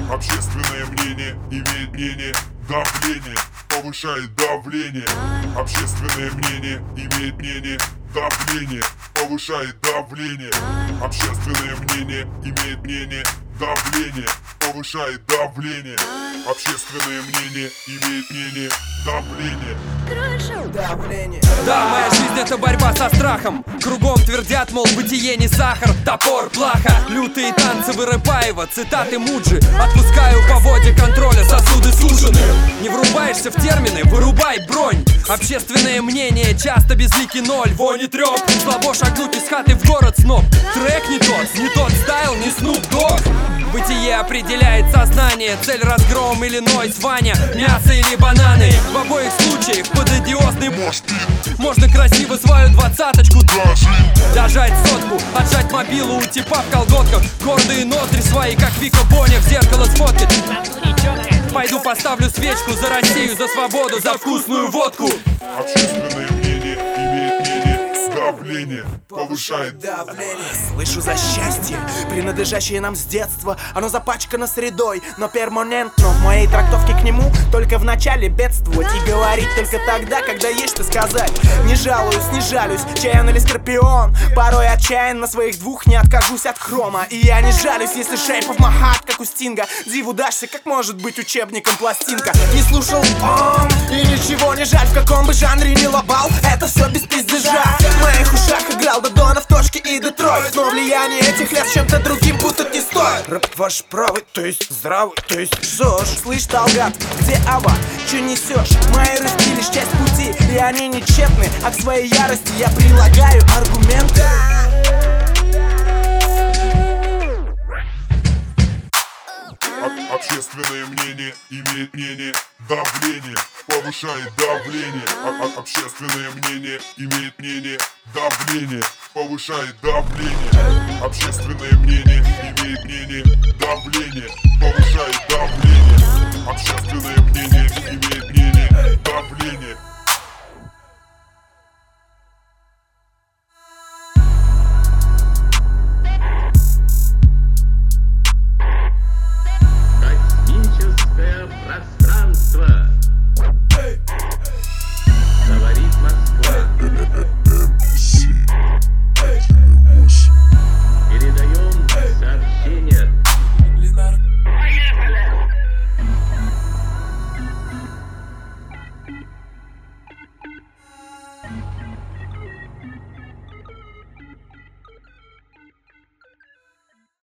Общественное мнение имеет мнение, давление повышает давление. Общественное мнение имеет мнение, давление повышает давление. Общественное мнение имеет мнение, давление повышает давление. Общественное мнение имеет мнение, давление. Давление. Да, моя жизнь — это борьба со страхом. Кругом твердят, мол, бытие не сахар, топор, плаха. Лютые танцы Вырыпаева, цитаты Муджи. Отпускаю по воде контроля, сосуды сужены. Не врубаешься в термины, вырубай бронь. Общественное мнение часто безликий ноль. Вони трёп, слабо шагнуть из хаты в город сноб. Трек не тот стайл, не Снуп Дог. Бытие определяет сознание, цель разгром или нойз, Ваня, мясо или бананы. В обоих случаях под одиозный мозги. Можно красиво свою двадцаточку дожать сотку, отжать мобилу у типа в колготках. Гордые ноздри свои, как Вика Боня, в зеркало сфоткать. Пойду поставлю свечку за Россию, за свободу, за вкусную водку. Общественное мнение имеет мнение, давление повышает Давление. Слышу за счастье, принадлежащее нам с детства. Оно запачкано средой, но перманентно. В моей трактовке к нему только в начале бедствовать и говорить только тогда, когда есть что сказать. Не жалуюсь, не жалюсь, Чаян или Скорпион. Порой отчаян на своих двух не откажусь от хрома. И я не жалюсь, если Shape of my heart, как у Стинга. Диву дашься, как может быть учебником пластинка. Не слушал он, и ничего не жаль, в каком бы жанре не лобал. Это все без пиздежа. В моих ушах играл Додона в точке и Детройт. Но влияние этих лет с чем-то другим путать не стоит. Рэп ваш правый, то есть здравый, то есть ЗОЖ. Слышь, Талгат, где Аба? Че несешь? Мои рывки лишь часть пути, и они не тщетны. А к своей ярости я прилагаю аргументы. Общественное мнение имеет мнение, давление повышает давление. Общественное мнение имеет мнение, давление повышает давление. Общественное мнение имеет мнение, давление повышает давление. Общественное мнение имеет мнение, давление